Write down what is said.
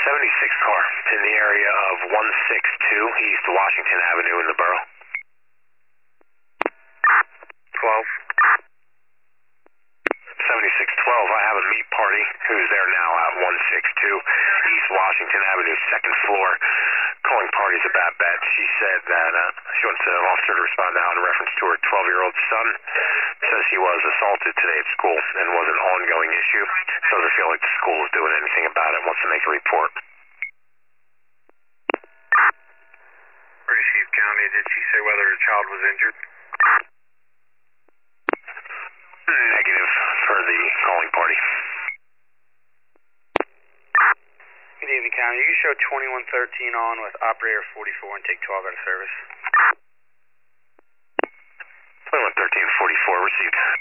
76 car in the area of 162 East Washington Avenue in the borough. 12. 7612, I have a meat party who's there now at 162 East Washington Avenue, second floor. Calling party's a bad bet. She said that she wants an officer to respond now in reference to her 12-year-old son. Says he was assaulted today at school and was an ongoing issue. Doesn't feel like the school is doing anything about it. Wants to make a report. Receive County, did she say whether the child was injured? Negative for the calling party. Good evening, County. You can show 2113 on with operator 44 and take 12 out of service. 2113-44 received.